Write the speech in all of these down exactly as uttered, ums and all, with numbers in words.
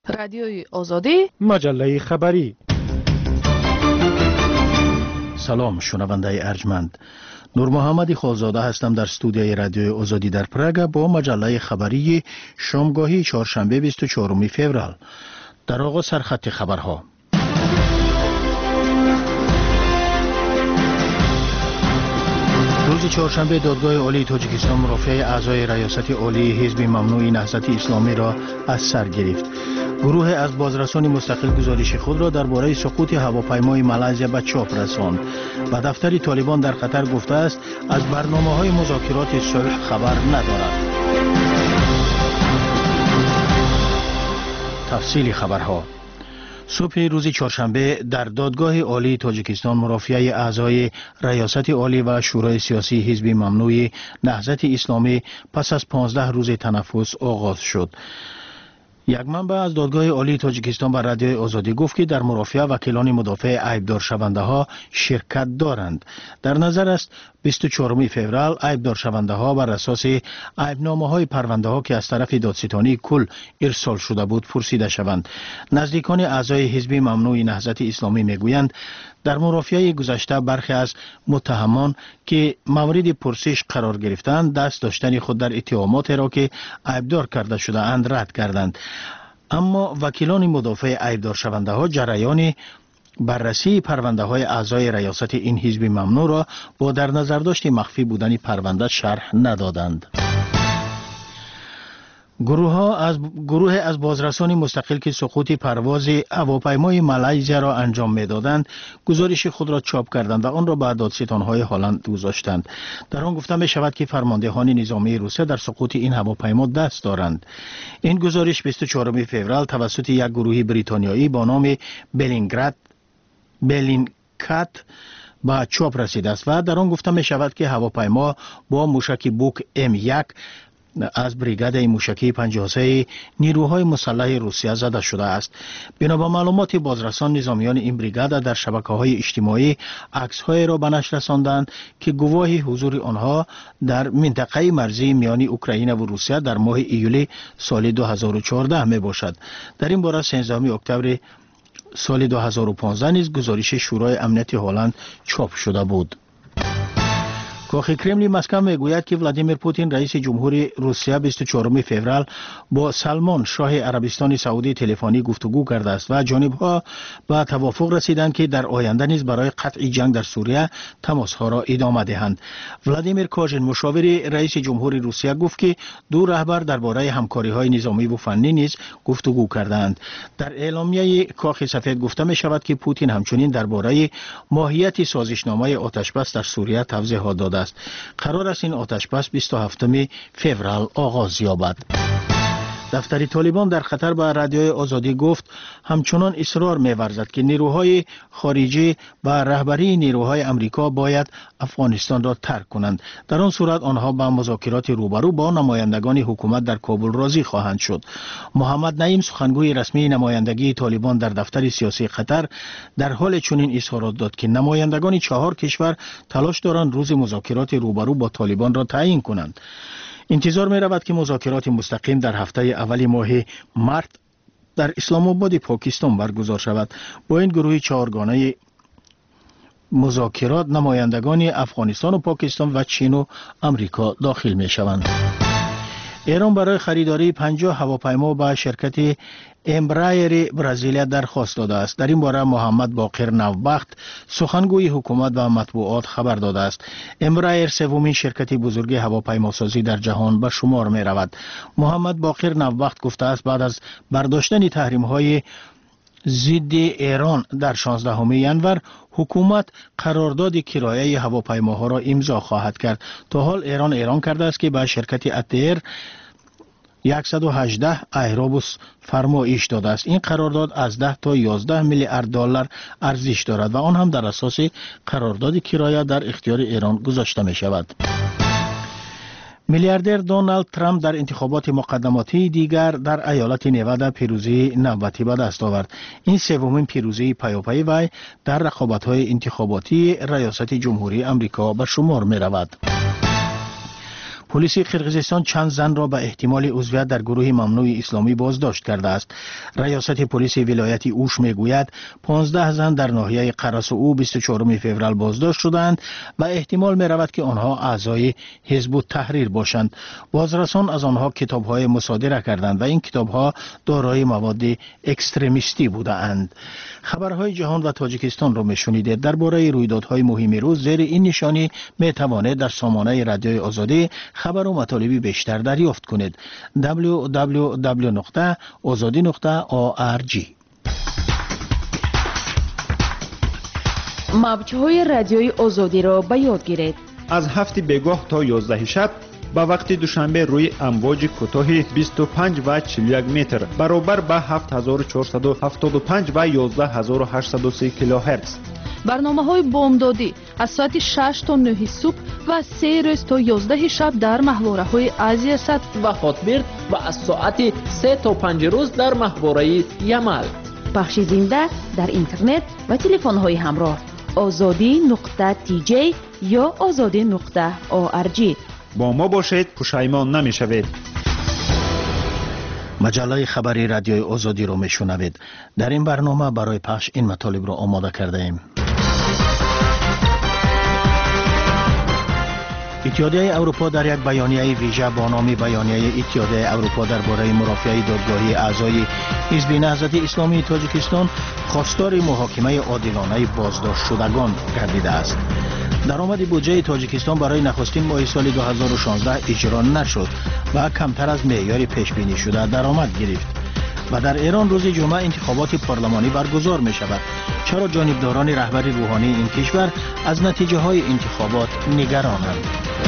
رادیوی آزادی، مجله خبری. سلام شنونده ارجمند، نور محمد خالزاده هستم در استودیوی رادیوی آزادی در پراگ با مجله خبری شامگاهی چهارشنبه بیست و چهارم فوریه. در آغاز سرخط خبرها. روز چهارشنبه دادگاه عالی تاجیکستان مرافعه اعضای ریاست عالی حزب ممنوع نهضت اسلامی را از سر گرفت. گروه از بازرسان مستقل گزارش خود را درباره سقوط هواپیمای مالزیا به چاپ رساند و دفتر طالبان در قطر گفته است از برنامه‌های مذاکرات صلح خبر ندارد. تفصیل خبرها. صبح روز چهارشنبه در دادگاه عالی تاجیکستان مرافعه اعضای ریاست عالی و شورای سیاسی حزب ممنوع نهضت اسلامی پس از پانزده روز تنفس آغاز شد. یک منبع از دادگاه عالی تاجیکستان به رادیوی آزادی گفت که در مرافعه وکیلان مدافع عیبدار شونده ها شرکت دارند. در نظر است بیست و چهارم فوریه عیبدار شونده ها بر اساس عیبنامه های پرونده ها که از طرف دادستانی کل ارسال شده بود پرسیده شوند. نزدیکان اعضای حزب ممنوع نهضت اسلامی میگویند در مرافعه گذشته برخی از متهمان که مورد پرسش قرار گرفتند دست داشتن خود در اتهامات را که عیبدار کرده شده اند رد کردند، اما وکیلان مدافع عیبدار شونده ها جریان بررسی پرونده های اعضای ریاست این حزب ممنوع را با در نظر داشت مخفی بودن پرونده شرح ندادند. گروه ها از گروه از بازرسان مستقل که سقوط پرواز هواپیمای مالزیا را انجام میدادند گزارش خود را چاپ کردند و آن را به دادستان های هلند گذاشتند. در آن گفته می شود که فرماندهان نظامی روسیه در سقوط این هواپیما دست دارند. این گزارش بیست و چهارم فوریه توسط یک گروه بریتانیایی با نام بلینگراد بلینکات به چاپ رسیده است و در آن گفته می شود که هواپیما با موشک بوک ام یک از بریگاد موشکی پنجاه و سه نیروهای مسلح روسیه زده شده است. بنا به معلومات بازرسان نظامیان این بریگاد در شبکه‌های اجتماعی عکس‌های را به نشر رساندند که گواهی حضور آنها در منطقه مرزی میان اوکراین و روسیه در ماه ایول سال دو هزار و چهارده می باشد. در این باره سیزدهم اکتبر سال دو هزار و پانزده نیز گزارش شورای امنیت هلند چاپ شده بود. کاخ کرملین مسکو میگوید که ولادیمیر پوتین رئیس جمهوری روسیه بیست و چهارم فوریه با سلمان شاه عربستان سعودی تلفنی گفتگو کرده است و جانب‌ها به توافق رسیدند که در آینده نیز برای قطع جنگ در سوریه تماس‌ها را ادامه دهند. ولادیمیر کاژن مشاور رئیس جمهوری روسیه گفت که دو رهبر درباره همکاری‌های نظامی و فنی نیز گفتگو کردند. در اعلامیه کاخ سفید گفته می شود که پوتین همچنین درباره ماهیت سازشنامه آتشبس در سوریه توضیحات داده است. قرار است این آتشبس بیست و هفتم فوریه آغاز یابد. دفتر طالبان در قطر به رادیوی آزادی گفت همچنان اصرار می‌ورزد که نیروهای خارجی و رهبری نیروهای امریکا باید افغانستان را ترک کنند. در آن صورت آنها به مذاکرات روبرو با نمایندگان حکومت در کابل راضی خواهند شد. محمد نعیم سخنگوی رسمی نمایندگی طالبان در دفتر سیاسی قطر در حال چنین اظهارات داد که نمایندگان چهار کشور تلاش دارند روز مذاکرات روبرو با طالبان را تعیین کنند. انتظار می رود که مذاکرات مستقیم در هفته اول ماه مارت در اسلام آباد پاکستان برگزار شود. با این گروه چهارگانه مذاکرات نمایندگان افغانستان و پاکستان و چین و امریکا داخل می شوند. ایران برای خریداری پنجاه هواپیما به شرکت امبرایر برزیلیا درخواست داده است. در این باره محمد باقر نوبخت سخنگوی حکومت و مطبوعات خبر داده است. امبرایر سومین شرکت بزرگ هواپیماسازی در جهان به شمار می رود. محمد باقر نوبخت گفته است بعد از برداشتن تحریم های ضد ایران در شانزدهم ژانویه حکومت قرارداد کرایه هواپیماها را امضا خواهد کرد. تا حال ایران اعلام کرده است که به شرکت اتر صد و هجده ایروبوس فرمایش داده است. این قرارداد از ده تا یازده میلیارد دلار ارزش دارد و آن هم در اساس قرارداد کرایه در اختیار ایران گذاشته می شود. میلیاردر دونالد ترامپ در انتخابات مقدماتی دیگر در ایالت نوادا پیروزی نوبتی به دست آورد. این سومین پیروزی پیاپی وی در رقابت‌های انتخاباتی ریاست جمهوری آمریکا به شمار می رود. پلیس قرقیزستان چند زن را به احتمال عضویت در گروه ممنوع اسلامی بازداشت کرده است. ریاست پلیس ولایت اوش میگوید پانزده زن در ناحیه قرسو بیست و چهارم فوریه بازداشت شدند و احتمال می رود که آنها اعضای حزب التحریر باشند. بازرسان از آنها کتاب‌های مصادره کردند و این کتاب‌ها دارای مواد اکستریمیستی بودند. خبرهای جهان و تاجیکستان را میشنیدید. درباره رویدادهای مهم روز زیر این نشانی می توانید در سامانه رادیوی آزادی خبر و مطالبی بیشتر دریافت کنید. دبلیو دبلیو دبلیو نقطه آزادی نقطه او آر جی. موج‌های رادیوی آزادی را به یاد گیرید. از هفت بگاه تا یازده شب با وقت دوشنبه روی امواج کوتاه بیست و پنج و چهل و یک متر برابر به هفت هزار و چهارصد و هفتاد و پنج و یازده هزار و هشتصد و سه کیلوهرتز. برنامه‌های بامدادی از ساعت شش تا نه صبح و سه روز تا یازده شب در محوره‌های آسیا صد و هاتبرد و از ساعت سه تا پنج روز در محوره یمل. پخش زنده در اینترنت و تلفن‌های همراه آزادی نقطه تی جی یا آزادی نقطه او آر جی. با ما باشید، پشیمان نمی‌شوید. مجله خبری رادیوی آزادی رو میشنوید. در این برنامه برای پخش این مطالب رو آماده کرده ایم. اتحادیه اروپا در یک بیانیه ویژه با نام بیانیه اتحادیه اروپا درباره مرافعه دادگاهی اعضای حزب نهضت اسلامی تاجیکستان خواستار محاکمه عادلانه بازداشت شدگان گردیده است. درآمد بودجه تاجیکستان برای نخستین ماه سال دو هزار و شانزده اجرا نشد و کمتر از معیار پیش بینی شده درآمد گرفت. و در ایران روز جمعه انتخابات پارلمانی برگزار می شود. چرا جانبداران رهبری روحانی این کشور از نتیجه های انتخابات نگرانند؟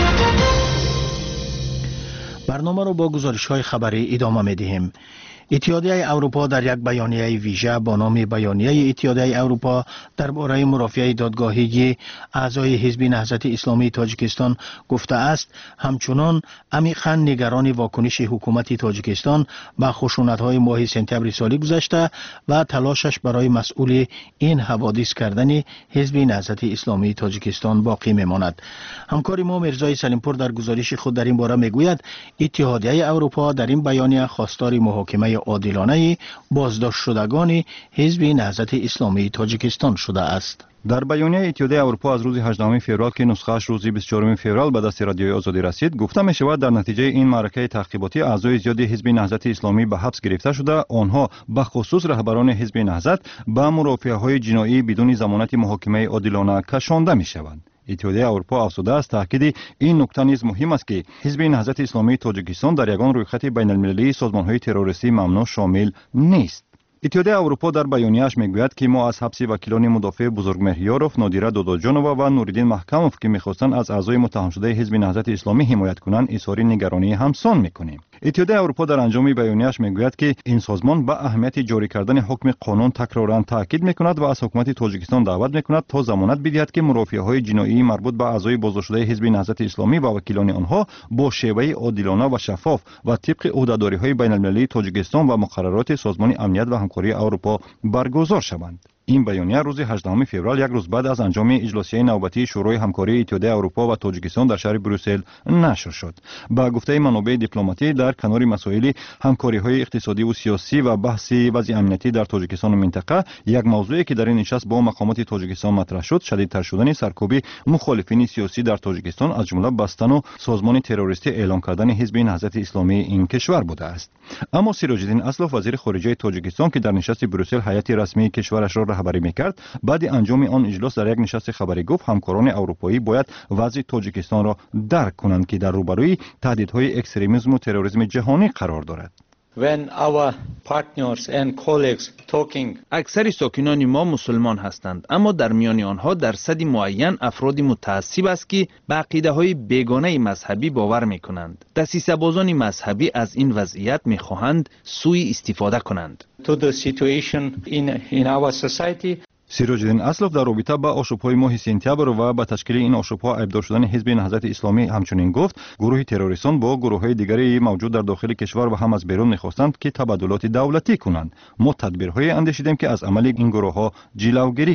برنامه را با گزارش های خبری ادامه می دهیم. اتحادیه اروپا در یک بیانیه ویژه با نام بیانیه اتحادیه اروپا درباره مرافعه دادگاهی اعضای حزب نهضت اسلامی تاجیکستان گفته است همچنان عمیقاً نگران واکنش حکومت تاجیکستان به خشونت‌های ماه سپتامبر سال گذشته و تلاشش برای مسئول این حوادث کردن حزب نهضت اسلامی تاجیکستان باقی میماند. همکار ما مرزای سلیمپور در گزارش خود در این باره میگوید اتحادیه اروپا در این بیانیه خواستار محاکمه عادلانه بازداشت شدگان حزب نهضت اسلامی تاجیکستان شده است. در بیانیه اتحادیه اروپا از روز هجدهم فوریه که نسخه‌اش روز بیست و چهارم فوریه به دست رادیوی آزادی رسید گفته می شود در نتیجه این معرکه تعقیباتی اعضای زیادی حزب نهضت اسلامی به حبس گرفته شده. آنها به خصوص رهبران حزب نهضت به مرافعه‌های جنایی بدون ضمانت محاکمه عادلانه کشانده می شوند. اتحادیه اروپا افزوده است تاکید این نکته نیز مهم است که حزب نهضت اسلامی تاجیکستان در یگان رویخط بین المللی سازمان‌های تروریستی ممنوع شامل نیست. اتحادیه اروپا در بیانیه‌اش میگوید که ما از حبس وکیلان مدافع بزرگمهریاروف، نادیره داداجانووا و نوریدین محکموف که می‌خواستند از اعضای متهم شده حزب نهضت اسلامی حمایت کنند اظهار نگرانی همسان می‌کنیم. اتحادیه اروپا در انجام بیانیه‌اش میگوید که این سازمان به اهمیت جاری کردن حکم قانون تکرارا تاکید می‌کند و از حکومت تاجیکستان دعوت می‌کند تا ضمانت بدهد که مرافعه‌های جنایی مربوط به اعضای بازداشت شده حزب نهضت اسلامی و وکیلان آنها با شیوه عادلانه و شفاف و طبق عهدهداری‌های بین‌المللی تاجیکستان و مقررات سازمان امنیت و همکاری اروپا برگزار شوند. این بیانیه روز هجدهم فوریه یک روز بعد از انجام اجلاسیه نوبتی شورای همکاری اتحادیه اروپا و تاجیکستان در شهر بروسل نشر شد. با گفته منابع دیپلماتی در کنار مسائل همکاری‌های اقتصادی و سیاسی و بحث وضع امنیتی در تاجیکستان و منطقه، یک موضوعی که در این نشست با مقامات تاجیکستان مطرح شد شدیدتر شدن سرکوب مخالفین سیاسی در تاجیکستان از جمله بستن و سازمان تروریستی اعلام کردن حزب نهضت اسلامی این کشور بوده است. اما سیراج‌الدین اسلوف وزیر خارجه تاجیکستان که در نشست بروسل هیئت رسمی کشورش را رهبری میکرد بعد انجام آن اجلاس در یک نشست خبری گفت همکاران اروپایی باید وضع تاجیکستان را درک کنند که در روبروی تهدیدهای اکستریمیسم و تروریسم جهانی قرار دارد. When our partners and colleagues talking اکثر ساکنان ما مسلمان هستند، اما در میان آنها درصدی معین افراد متعصب است که به عقیده‌های بیگانه مذهبی باور می‌کنند. دسیسه‌بازان مذهبی از این وضعیت می‌خواهند سوء استفاده کنند. to the situation in in our society. سیراج‌الدین اسلوف در رابطه با آشوب‌های ماه سپتامبر و با تشکیل این آشوب‌ها عیبدار شدن حزب نهضت اسلامی همچنین گفت گروه تروریستان با گروه‌های دیگری موجود در داخل کشور و هم از بیرون می‌خواستند که تبادلات دولتی کنند. ما تدبیرهای اندیشیدیم که از عمل این گروه‌ها جلوگیری کرد.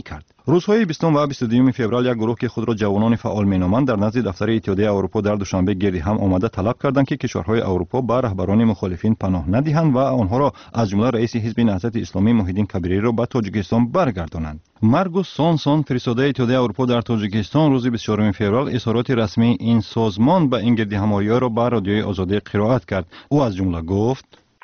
روزهای بیستم و بیست و دوم فوریه یک گروه که خود را جوانان فعال مینامند در نزد دفتر اتحادیه اروپا در دوشنبه گردی هم آمده طلب کردند که کشورهای اروپا به رهبران مخالفین پناه ندهند و آنها را از جمله رئیس حزب نهضت اسلامی محیدین کبیری را به تاجیکستان برگردانند. مارگوس سونسون فرستاده اتحادیه اروپا در تاجیکستان روز بیست و چهارم فوریه اظهارات رسمی این سازمان به این گردی همایی را به رادیوی آزادی قرائت کرد. او از جمله گفت: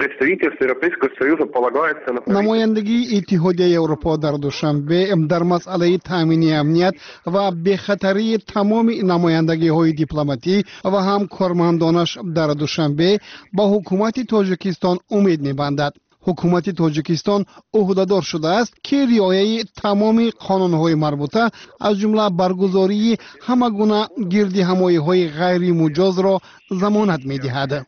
نمایندگی اتحادیه اروپا در دوشنبه در مسئله تامین امنیت و بخطری تمام نمایندگی های دیپلماتی و هم کارمندانش در دوشنبه با حکومت تاجیکستان امید می‌بندد. حکومت تاجیکستان عهدهدار شده است که رعایت تمام قانون‌های مربوطه از جمله برگزاری همگونه گردی همایی‌های غیر مجاز را ضمانت می‌دهد.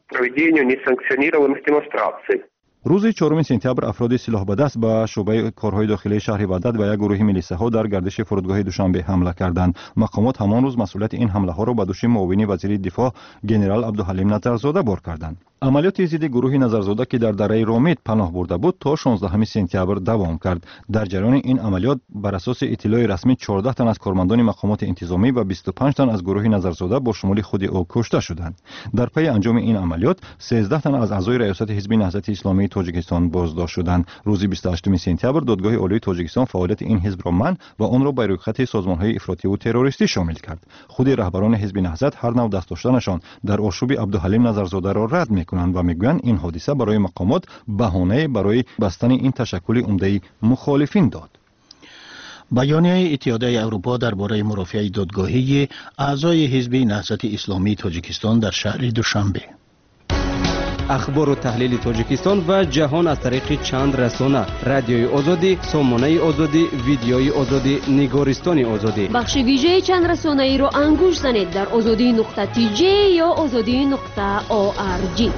روز چهارم سپتامبر افراد سلاح به دست به شعبه کارهای داخلی شهر وحدت و یک گروه میلیساها در گردش فرودگاه دوشنبه حمله کردند. مقامات همان روز مسئولیت این حمله ها را به دوش معاون وزیر دفاع جنرال عبدالحلیم نظرزاده بار کردند. عملیات ضد گروه نظرزاده که در دره رامید پناه برده بود تا شانزدهم سپتامبر دوام کرد. در جریان این عملیات بر اساس اطلاع رسمی چهارده تن از کارمندان مقامات انتظامی و بیست و پنج تن از گروه نظرزاده با شمول خود او کشته شدند. در پی انجام این عملیات سیزده تن از اعضای ریاست حزب نهضت اسلامی تاجیکستان بازداشت شدند. روز بیست و هشتم سپتامبر دادگاه عالی تاجیکستان فعالیت این حزب را منع و آن را به رویخط سازمان‌های افراطی و تروریستی شامل کرد. خود رهبران حزب نهضت هر نوع دست داشتنشان در آشوب عبدالحلیم نظرزاده را رد می‌کنند و میگویند این حادثه برای مقامات بهانه برای بستن این تشکل عمده مخالفین داد. بیانیه اتحادیه اروپا درباره مرافعه دادگاهی اعضای حزب نهضت اسلامی تاجیکستان در شهر دوشنبه. اخبار و تحلیل تاجیکستان و جهان از طریق چند رسانه: رادیوی آزادی، سامانه آزادی، ویدیوی آزادی، نگارستان آزادی. بخش ویژه چند رسانه ای را انگوش زنید در آزادی نقطه تی جی یا آزادی نقطه او آر جی.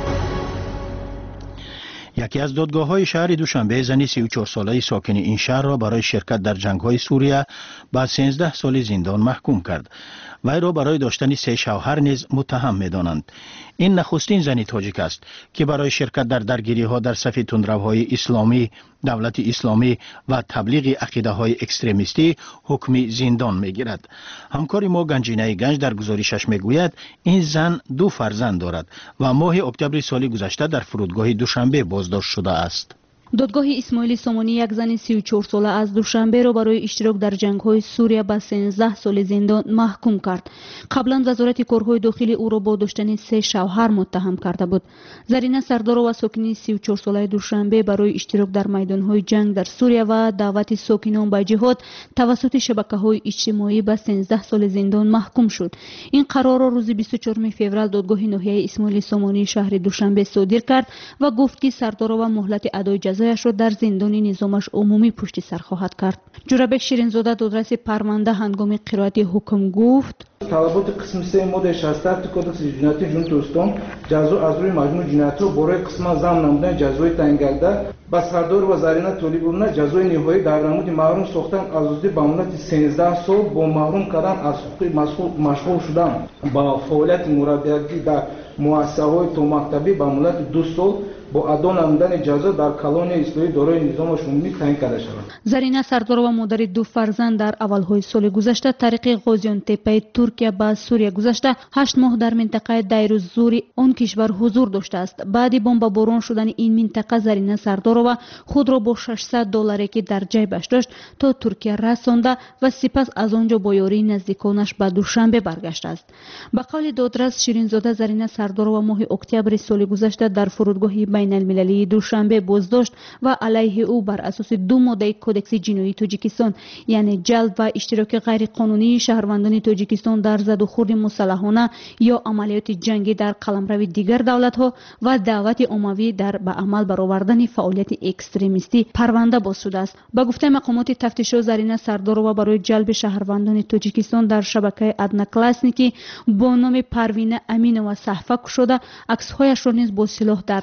یکی از دادگاه‌های شهر دوشنبه زنی سی و چهار ساله ساکن این شهر را برای شرکت در جنگ‌های سوریه به سیزده سال زندان محکوم کرد. وی را برای داشتن سه شوهر نیز متهم می‌دانند. این نخستین زنی تاجیک است که برای شرکت در درگیری‌ها در صف تندروهای اسلامی، دولت اسلامی و تبلیغ عقیده‌های اکستریمیستی حکم زندان می‌گیرد. همکار ما گنجینه گنج در گزارشش می‌گوید این زن دو فرزند دارد و ماه اکتبر سال گذشته در فرودگاه دوشنبه بازداشت شده است. دادگاه اسماعیل سامانی یک زن سی و چهار ساله از دوشنبه را برای اشتراک در جنگ‌های سوریه به سیزده سال زندان محکوم کرد. قبلا وزارت کارهای داخلی او را با داشتن سه شوهر متهم کرده بود. زرینه سردار و ساکن سی و چهار ساله دوشنبه برای اشتراک در میدان‌های جنگ در سوریه و دعوت ساکنان به جهاد توسط شبکه‌های اجتماعی به سیزده سال زندان محکوم شد. این قرار را روز بیست و چهارم فوریه دادگاه ناحیه اسماعیل سامانی شهر دوشنبه صادر کرد و گفت که سردار و مهلت ادای جزایش را در زندان نظامش عمومی پشت سر خواهد کرد. جورابک شیرینزاده دادرس پرونده هنگام قرائت حکم گفت: طلبات قسم سه ماده شصت کدکس جنایتی جنایت دوستان جزا از روی مجموع جنایت را برای قسم زم نمودن جزای تعیین گردد به سردار و زرینه طالبان جزای نهایی در نمود محروم ساختن آزادی به مدت سیزده سال با محروم کردن از حقوق مشغول شدن با فعالیت مربیگری در مؤسسه‌های تو مکتبی به مدت دو سال با ادا نمودن جزا در کلان اسلامی دارای نظام عمومی تعیین کرده شود. زرینه سردار و مادر دو فرزند در اولهای سال گذشته طریق غازیان تپه ترکیه به سوریه گذشته هشت ماه در منطقه دیر الزور آن کشور حضور داشته است. بعد بمب باران شدن این منطقه زرینه سردار و خود را با ششصد دلاری که در جیبش داشت تا ترکیه رسانده و سپس از آنجا با یاری نزدیکانش به دوشنبه برگشته است. به قول دادرس شیرینزاده زرینه سردار و ماه اکتبر سال گذشته در فرودگاه بین المللی دوشنبه بازداشت و علیه او بر اساس دو ماده کدکس جنایی تاجیکستان یعنی جلب و اشتراک غیر قانونی شهروندان تاجیکستان در زد و خورد مسلحانه یا عملیات جنگی در قلمرو دیگر دولت‌ها و دعوت عمومی در به عمل برآوردن فعالیت اکستریمیستی پرونده باز شده است. با گفته مقامات تفتیشی زرینه سردار و برای جلب شهروندان تاجیکستان در شبکه ادنا کلاسنیکی با نام پروین امین و صحفه شده عکس‌هایش را نیز با سلاح در دستش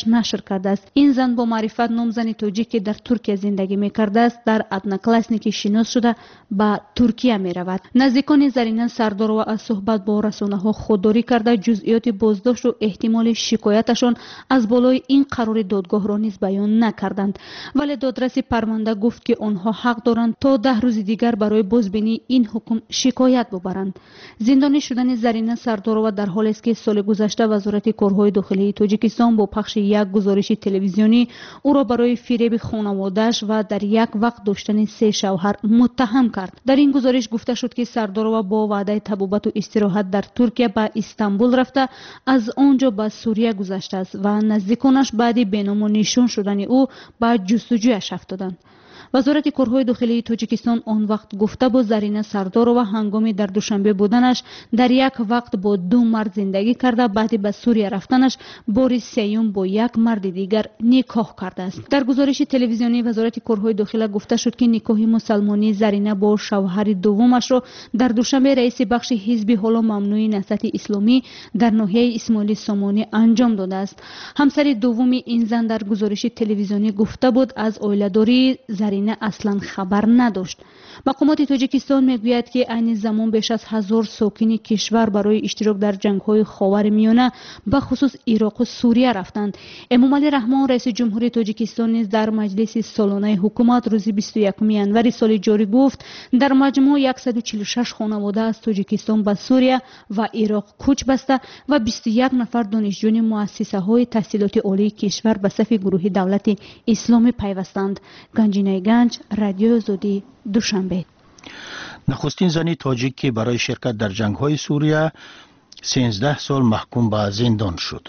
خودش نشر کرده است. این زن با معرفت نام زنی توجیک که در ترکیه زندگی می‌کرده است در ادناکلاسنیکی شناس شده به ترکیه می‌رود. نزدیکان زرینه سردارова از صحبت با رسانه‌ها خودداری کرده جزئیات بازداشت و احتمال شکایتشان از بالای این قرار دادگاه را نیز بیان نکردند، ولی دادرس پرونده گفت که آنها حق دارند تا ده روز دیگر برای بازبینی این حکم شکایت ببرند. زندانی شدن زرینه سردارова در حالی است که سال گذشته وزارت کارهای داخلی تاجیکستان با پخش یک گزارش تلویزیونی او را برای فریب خانواده‌اش و در یک وقت داشتن سه شوهر متهم کرد. در این گزارش گفته شد که سردارova با وعده طبابت و استراحت در ترکیه به استانبول رفته، از آنجا به سوریه گذشته است و نزدیکانش بعد بینام و نشان شدن او به جستجویش افتادند. وزارت کارهای داخلی تاجیکستان آن وقت گفته بود زرینه سردارova هنگامی در دوشنبه بودنش در یک وقت با دو مرد زندگی کرده، بعد به سوریه رفتنش بار سیوم با یک مرد دیگر نکاح کرده است. در گزارش تلویزیونی وزارت کارهای داخلی گفته شد که نکاح مسلمانی زرینه با شوهر دومش را در دوشنبه رئیس بخش حزب حالا ممنوع نهضت اسلامی در ناحیه اسماعیل سامانی انجام داده است. همسر دوم این زن در گزارش تلویزیونی گفته بود از اویله‌داری زرینه اصلا خبر نداشت. مقامات تاجیکستان میگوید که عین زمان بیش از هزار ساکن کشور برای اشتراک در جنگ‌های خاورمیانه به خصوص عراق و سوریه رفتند. امامعلی رحمان رئیس جمهوری تاجیکستان نیز در مجلس سالانه حکومت روز بیست و یکم ینوری سال جاری گفت در مجموع صد و چهل و شش خانواده از تاجیکستان به سوریه و عراق کوچ بسته و بیست و یک نفر دانشجویان مؤسسه‌های تحصیلات عالی کشور به صف گروه دولت اسلامی پیوستند. گنجینه گنج، رادیو آزادی، دوشنبه. نخستین زنی تاجیک که برای شرکت در جنگ‌های سوریه سیزده سال محکوم به زندان شد.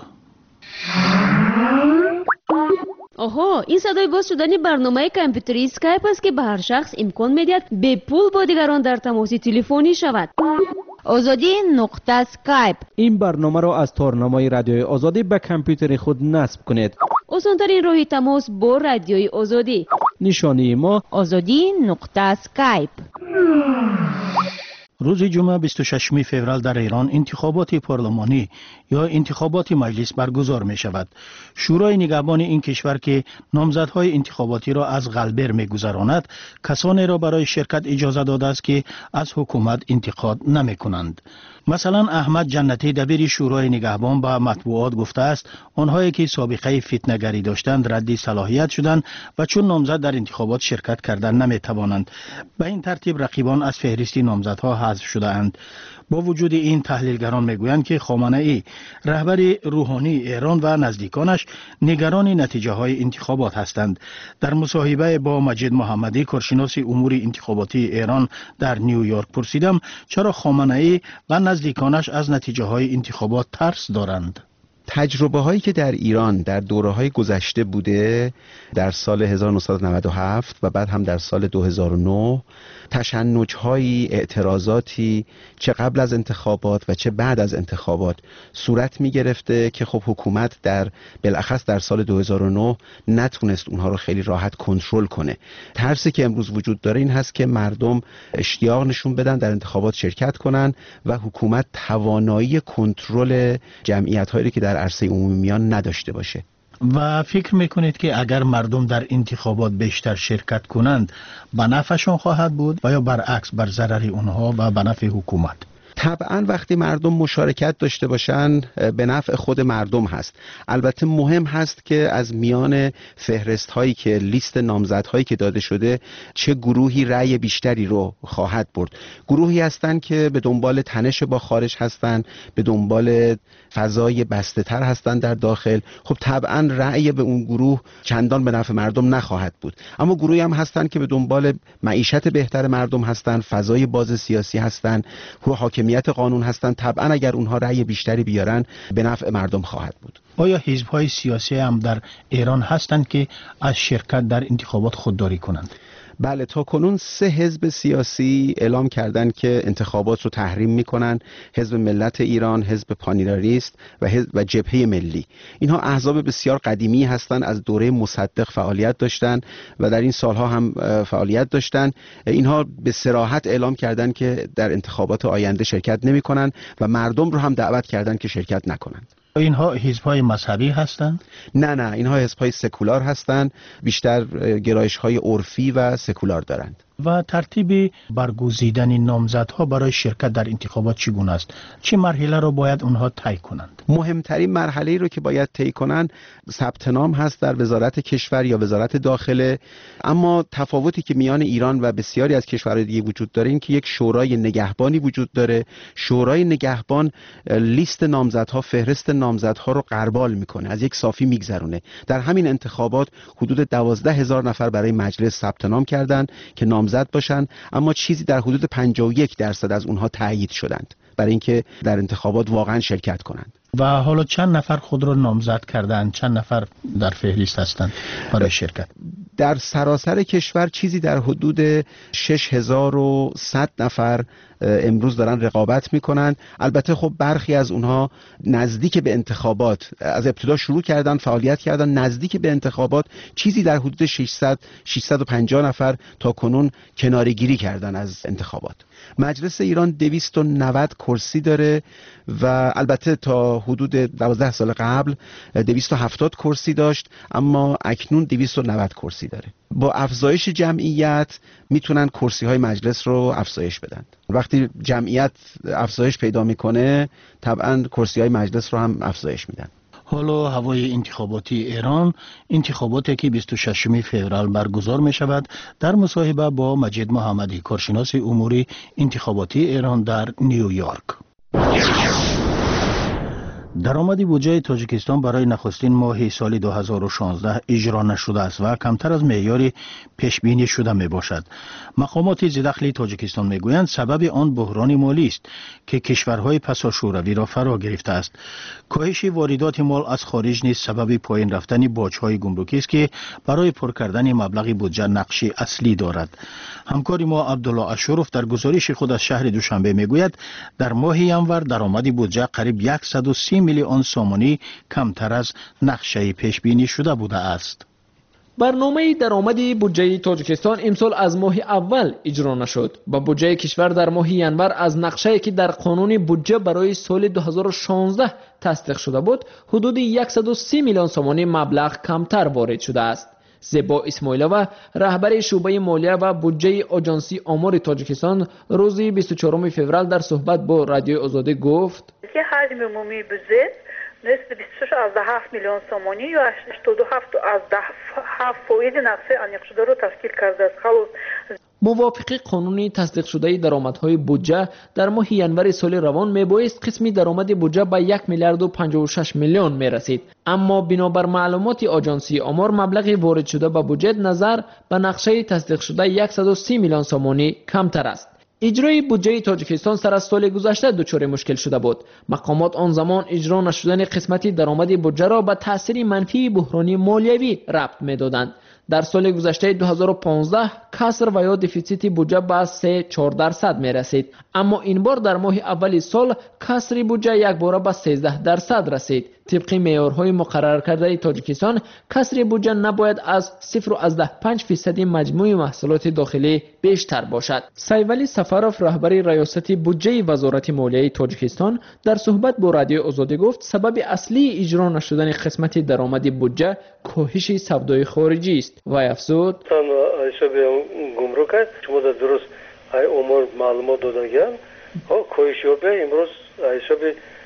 آها، این صدای باز شدن برنامه کامپیوتری اسکایپ است که به هر شخص امکان می‌دهد به پول با دیگران در تماس تلفنی شود. آزادی نقطه اسکایپ. این برنامه را از تارنمای رادیوی آزادی به کامپیوتر خود نصب کنید. آسان‌ترین راه تماس با رادیوی آزادی. نشانی ما آزادی نقطه اسکایپ. روز جمعه بیست و ششم فوریه در ایران انتخابات پارلمانی یا انتخابات مجلس برگزار می شود. شورای نگهبان این کشور که نامزدهای انتخاباتی را از قلبر می گذراند کسانی را برای شرکت اجازه داده است که از حکومت انتقاد نمی کنند. مثلا احمد جنتی دبیر شورای نگهبان به مطبوعات گفته است آنهایی که سابقه فتنه‌گری داشتند رد صلاحیت شدند و چون نامزد در انتخابات شرکت کردن نمی توانند. به این ترتیب رقیبان از فهرست نامزدها حذف شده اند. با وجود این تحلیلگران میگویند که خامنه‌ای رهبر روحانی ایران و نزدیکانش نگران نتیجه های انتخابات هستند. در مصاحبه با مجید محمدی کارشناس امور انتخاباتی ایران در نیویورک پرسیدم چرا خامنه‌ای و نزدیکانش از نتیجه های انتخابات ترس دارند. تجربه هایی که در ایران در دوره های گذشته بوده در سال هزار و نهصد و نود و هفت و بعد هم در سال دو هزار و نه تشنج هایی اعتراضاتی چه قبل از انتخابات و چه بعد از انتخابات صورت می گرفته که خب حکومت در بالاخص در سال دو هزار و نه نتونست اونها رو خیلی راحت کنترل کنه. ترسی که امروز وجود داره این هست که مردم اشتیاق نشون بدن در انتخابات شرکت کنن و حکومت توانایی کنترل جمعیت هایی که در عرصه عمومی میان نداشته باشه. و فکر میکنید که اگر مردم در انتخابات بیشتر شرکت کنند به نفعشون خواهد بود و یا برعکس بر ضرر اونها و به نفع حکومت؟ طبعا وقتی مردم مشارکت داشته باشن به نفع خود مردم هست. البته مهم هست که از میان فهرست هایی که لیست نامزد هایی که داده شده چه گروهی رأی بیشتری رو خواهد برد. گروهی هستند که به دنبال تنش با خارج هستند، به دنبال فضای بسته تر هستند در داخل. خب طبعا رأی به اون گروه چندان به نفع مردم نخواهد بود. اما گروهی هم هستند که به دنبال معیشت بهتر مردم هستند، فضای باز سیاسی هستند، حاکمیت قانون هستند. طبعا اگر اونها رأی بیشتری بیارن به نفع مردم خواهد بود. آیا حزب‌های سیاسی هم در ایران هستند که از شرکت در انتخابات خودداری کنند؟ بله، تا کنون سه حزب سیاسی اعلام کردند که انتخابات رو تحریم میکنن. حزب ملت ایران، حزب پانیراریست و حزب و جبهه ملی. اینها احزاب بسیار قدیمی هستند، از دوره مصدق فعالیت داشتند و در این سالها هم فعالیت داشتند. اینها به صراحت اعلام کردند که در انتخابات آینده شرکت نمیکنن و مردم رو هم دعوت کردند که شرکت نکنند. اینها حزب‌های مذهبی هستند؟ نه نه، اینها حزب‌های سکولار هستند، بیشتر گرایش‌های عرفی و سکولار دارند. و ترتیب برگزیدن نامزدها برای شرکت در انتخابات چگونه است؟ چه مرحله را باید اونها طی کنند؟ مهمترین مرحله رو که باید طی کنند ثبت نام هست در وزارت کشور یا وزارت داخله. اما تفاوتی که میان ایران و بسیاری از کشورهای دیگه وجود داره این که یک شورای نگهبانی وجود داره. شورای نگهبان لیست نامزدها، فهرست نامزدها رو غربال میکنه، از یک صافی میگذرونه. در همین انتخابات حدود دوازده هزار نفر برای مجلس ثبت نام کردند که نامزد باشند، اما چیزی در حدود پنجاه و یک درصد از اونها تایید شدند برای اینکه در انتخابات واقعا شرکت کنند. و حالا چند نفر خود را نامزد کردند؟ چند نفر در فهرست هستند برای شرکت؟ در سراسر کشور چیزی در حدود شش هزار و صد نفر امروز دارن رقابت میکنند. البته خب برخی از اونها نزدیک به انتخابات از ابتدا شروع کردن فعالیت کردن، نزدیک به انتخابات چیزی در حدود ششصد ششصد و پنجاه نفر تا کنون کناره‌گیری کردن از انتخابات. مجلس ایران دویست و نود کرسی داره و البته تا حدود دوازده سال قبل دویست و هفتاد کرسی داشت، اما اکنون دویست و نود کرسی داره. با افزایش جمعیت میتونن کرسی های مجلس رو افزایش بدن. وقتی جمعیت افزایش پیدا میکنه طبعا کرسی های مجلس رو هم افزایش میدن. حالا هوای انتخاباتی ایران، انتخاباتی که بیست و ششم فوریه برگزار می شود، در مصاحبه با مجید محمدی، کارشناس امور انتخاباتی ایران در نیویورک. درآمد بودجه تاجیکستان برای نخستین ماه سال دو هزار و شانزده اجرا نشده است و کمتر از معیار پیش بینی شده می باشد. مقامات ذی‌دخل تاجیکستان می گویند سبب آن بحران مالی است که کشورهای پساشوروی را فرا گرفته است. کاهش واردات مال از خارج نیز سبب پایین رفتن باج‌های گمرکی است که برای پر کردن مبلغ بودجه نقش اصلی دارد. همکار ما عبدالله اشرف در گزارش خود از شهر دوشنبه می گوید در ماه ینور درآمد بودجه قریب صد و سی میلیون سومانی کمتر از نقشه پیش بینی شده بوده است. برنامه درآمد بودجه تاجیکستان امسال از ماه اول اجرا نشد. با بودجه کشور در ماه ینور از نقشه‌ای که در قانون بودجه برای سال دو هزار و شانزده تصدیق شده بود، حدود صد و سی میلیون سومانی مبلغ کمتر وارد شده است. زیبا اسماعیلووا، رهبر شعبه مالیه و بودجه آژانسی آمار تاجیکستان، روز بیست و چهارم فوریه در صحبت با رادیوی آزادی گفت: که حجم عمومی بودجه نسبت بیست و شش ازده هفت میلیون سومانی یا هشتاد و هفت ازده هفت فاصله نقشه انیق شده را تشکیل کرده است. خلاص موافق قانونی تصدیق شده درآمدهای بودجه در ماه ینور سال روان میبایست قسمی درآمد بودجه به یک میلیارد و پنجاه و شش میلیون میرسید، اما بنابر معلومات آژانسی آمار مبلغ وارد شده به بودجه نظر به نقشه تصدیق شده صد و سی میلیون سومانی کمتر است. اجرای بودجه تاجیکستان سر از سال گذشته دچار مشکل شده بود. مقامات آن زمان اجرا نشدن قسمتی درآمد بودجه را به تاثیر منفی بحرانی مالیوی ربط می‌دادند. در سال گذشته دو هزار و پانزده کسر و یا دفیسیت بودجه به سه و چهار درصد می رسید، اما این بار در ماه اولی سال کسر بودجه یک باره به سیزده درصد رسید. طبق معیارهای مقرر کرده تاجیکستان کسر بودجه نباید از صفر و پنج فیصد مجموع محصولات داخلی بیشتر باشد. سیولی سفروف، رهبر ریاست بودجه وزارت مالیه تاجیکستان، در صحبت با رادیو آزادی گفت سبب اصلی اجرا نشدن قسمت درآمد بودجه کاهش سودای خارجی است و افزود: حساب گمرک شما در درست امور معلومات دادگان ها کاهش یابه امروز حساب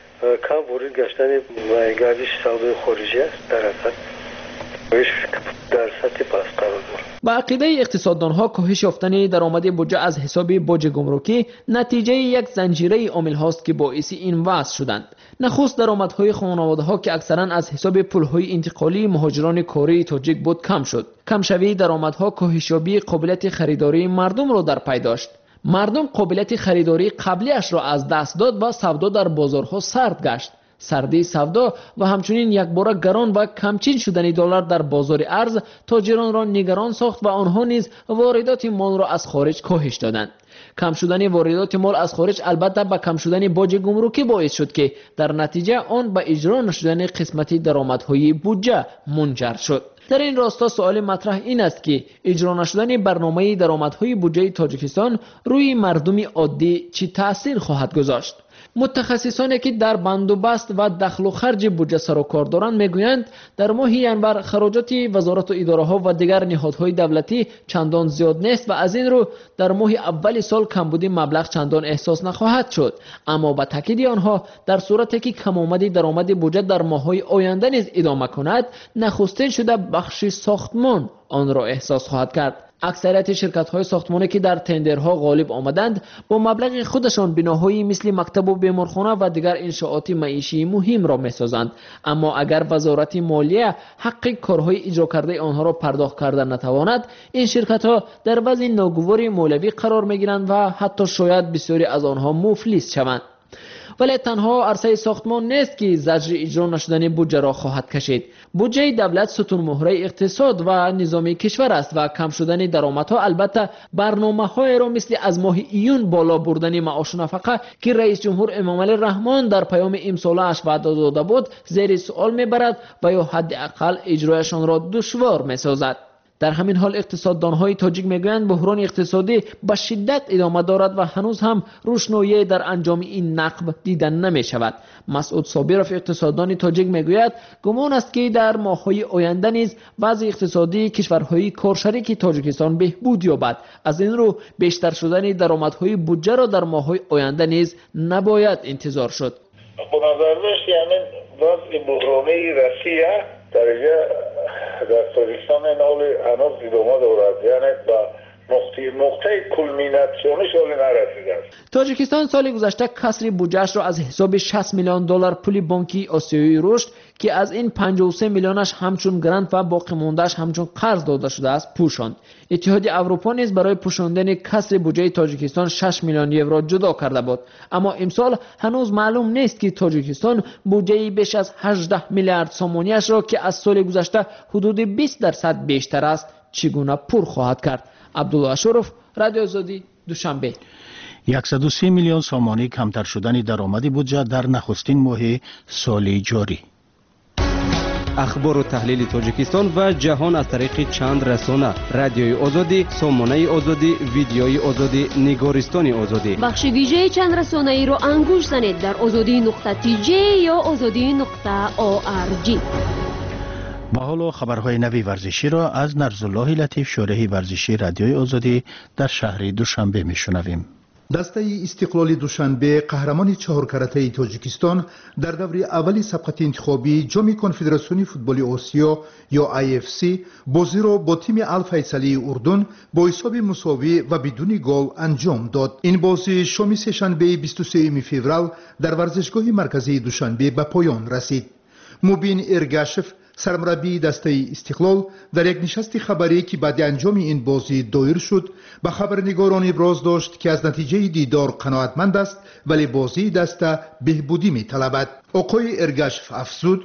کم وارد گشتن گردش سودای خارجی است در اثر کاهش در سطح پست قرار دارد. با عقیده اقتصاددانها کاهش یافتن درآمد بودجه از حساب باج گمرکی نتیجه یک زنجیره عامل هاست که باعث این وضع شدند. نخست درآمدهای خانواده‌ها که اکثرا از حساب پول‌های انتقالی مهاجران کاری تاجیک بود کم شد. کمشوی درآمدها کاهش یابی قابلیت خریداری مردم را در پی داشت. مردم قابلیت خریداری قبلیش را از دست داد و سودا در بازارها سرد گشت. سردی سودا و همچنین یک باره گران و کمچین شدن دلار در بازار ارز تاجران را نگران ساخت و آنها نیز واردات مال را از خارج کاهش دادند. کم شدن واردات مال از خارج البته به کم شدن باج گمرکی باعث شد که در نتیجه آن به اجرا نشدن قسمتی درآمدهای بودجه منجر شد. در این راستا سوال مطرح این است که اجرا نشدن برنامه درآمدهای بودجه تاجیکستان روی مردم عادی چه تأثیر خواهد گذاشت؟ متخصصانی که در بندوبست و دخل و خرج بودجه سر و کار دارند میگویند در ماه ینور خراجات وزارت و اداره ها و دیگر نهادهای دولتی چندان زیاد نیست و از این رو در ماه اول سال کمبودی مبلغ چندان احساس نخواهد شد. اما با تاکید آنها در صورتی که کمآمدی درآمد بودجه در ماه‌های آینده نیز ادامه کند، نخستین شده بخش ساختمان آن را احساس خواهد کرد. اکثریت شرکت‌های ساختمانی که در تندرها غالب آمدند با مبلغ خودشان بناهایی مثل مکتب و بیمارخانه و دیگر انشاءات معیشی مهم را می‌سازند. اما اگر وزارت مالیه حق کارهای اجرا کرده آنها را پرداخت کردن نتواند، این شرکت‌ها در وضع ناگوار مالیوی قرار می‌گیرند و حتی شاید بسیاری از آنها مفلس شوند. ولی تنها عرصه ساختمان نیست که زجر اجرا نشدن بودجه را خواهد کشید. بودجه دولت ستون مهره اقتصاد و نظام کشور است و کم شدن درآمدها البته برنامه‌های را مثل از ماه ایون بالا بردن معاش و نفقه که رئیس جمهور امامعلی رحمان در پیام امساله‌اش وعده داده بود زیر سوال میبرد و یا حداقل اجرایشان را دشوار میسازد. در همین حال اقتصاددان‌های تاجیک میگویند بحران اقتصادی به شدت ادامه دارد و هنوز هم روشنایی در انجام این نقب دیدن نمی‌شود. مسعود صابرов اقتصاددان تاجیک میگوید گمان است که در ماه‌های آینده نیز وضع اقتصادی کشورهای کارشریک تاجیکستان بهبود یابد. از این رو بیشتر شدن درآمدهای بودجه را در ماه‌های آینده نیز نباید انتظار شد. به نظر میاد یعنی وضع بحرانی روسیه درجه در تاجیکستان نال هنوز ادامه دارد، یعنی با نقطه نقطه کلمیناسیونش حالی نرسیده است. تاجیکستان سال گذشته کسر بودجه‌اش را از حساب شصت میلیون دلار پول بانکی آسیایی رشد که از این پنجاه و سه میلیونش همچون گرانت و باقی مونده‌اش همچون قرض داده شده است پوشاند. اتحادیه اروپا نیز برای پوشاندن کسر بودجه تاجیکستان شش میلیون یورو جدا کرده بود. اما امسال هنوز معلوم نیست که تاجیکستان بودجه بیش از هجده میلیارد سومونیش را که از سال گذشته حدود بیست درصد بیشتر است چگونه پر خواهد کرد. عبدالله اشرف، رادیو آزادی، دوشنبه. صد و سی میلیون سومانی کمتر شدن درآمد بودجه در نخستین ماه سال جاری. اخبار و تحلیل تاجیکستان و جهان از طریق چند رسانه: رادیوی آزادی، سامانه آزادی، ویدیوی آزادی، نگارستان آزادی. بخش ویژه چند رسانه ای را انگوش زنید در آزادی نقطه تی جی یا آزادی نقطه او آر جی. با حالا خبرهای نوی ورزشی را از نرزالله لطیف، شارح ورزشی رادیوی آزادی در شهر دوشنبه میشنویم. دسته استقلال دوشنبه قهرمان چهار کرته تاجیکستان در دور اولی سبقت انتخابی جام کنفدراسیون فوتبال آسیا یا آی اف سی بازی را با تیم الفیصلی اردن با حساب مساوی و بدون گل انجام داد. این بازی شام سه‌شنبه بیست و سوم فوریه در ورزشگاه مرکزی دوشنبه به پایان رسید. مبین ارگاشف، سرمربی دسته استقلال، در یک نشست خبری که بعد انجام این بازی دایر شد به خبرنگاران ابراز داشت که از نتیجه دیدار قناعتمند است ولی بازی دسته بهبودی می‌طلبد. آقای ارگاشف افزود: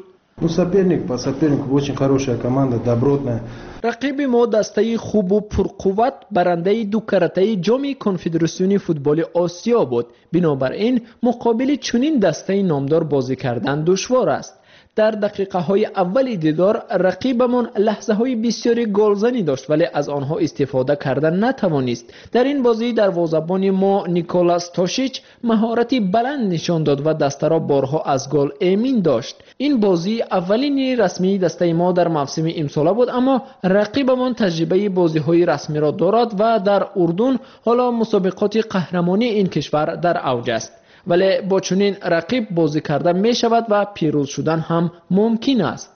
رقیب ما دسته خوب و پرقوت برنده دو کرته جام کنفدراسیون فوتبال آسیا بود. بنابراین مقابل چنین دسته نامدار بازی کردن دشوار است. در دقیقه های اول دیدار رقیبمان لحظه های بسیاری گلزنی داشت ولی از آنها استفاده کردن نتوانست. در این بازی دروازه‌بان ما نیکولاس تاشیچ مهارتی بلند نشان داد و دسته را بارها از گل امین داشت. این بازی اولین رسمی دسته ما در موسم امسال بود، اما رقیبمان تجربه بازی های رسمی را دارد و در اردن حالا مسابقات قهرمانی این کشور در اوج است. ولی با چنین رقیب بازی کردن می شود و پیروز شدن هم ممکن است.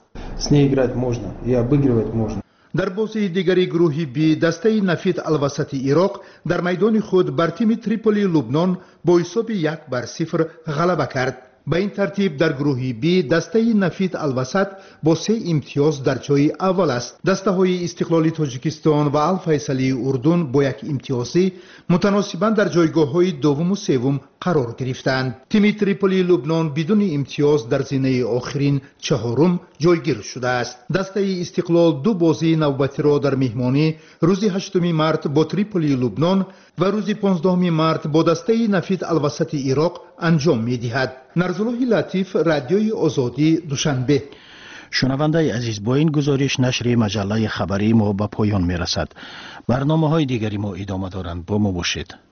در بازی دیگری گروهی بی دسته نفید الوسط عراق در میدان خود بر تیم تریپولی لبنان با حساب یک بر صفر غلبه کرد. به این ترتیب در گروه بی دسته نفید الوسط با سه امتیاز در جای اول است. دسته های استقلال تاجیکستان و الفیصلی اردن با یک امتیازی متناسباً در جایگاه های دوم و سوم قرار گرفتند. تیم تریپولی لبنان بدون امتیاز در زینه آخرین چهارم جایگیر شده است. دسته استقلال دو بازی نوبتی را در مهمانی روز هشتم مارس با تریپولی لبنان و روز پانزدهم مارس با دسته نفید الوسط عراق انجام می‌دهد. نرزالله لطیف، رادیوی آزادی، دوشنبه. شنونده عزیز، با این گزارش نشر مجله خبری ما به پایان می‌رسد. برنامه‌های دیگری ما ادامه دارند. با ما باشید.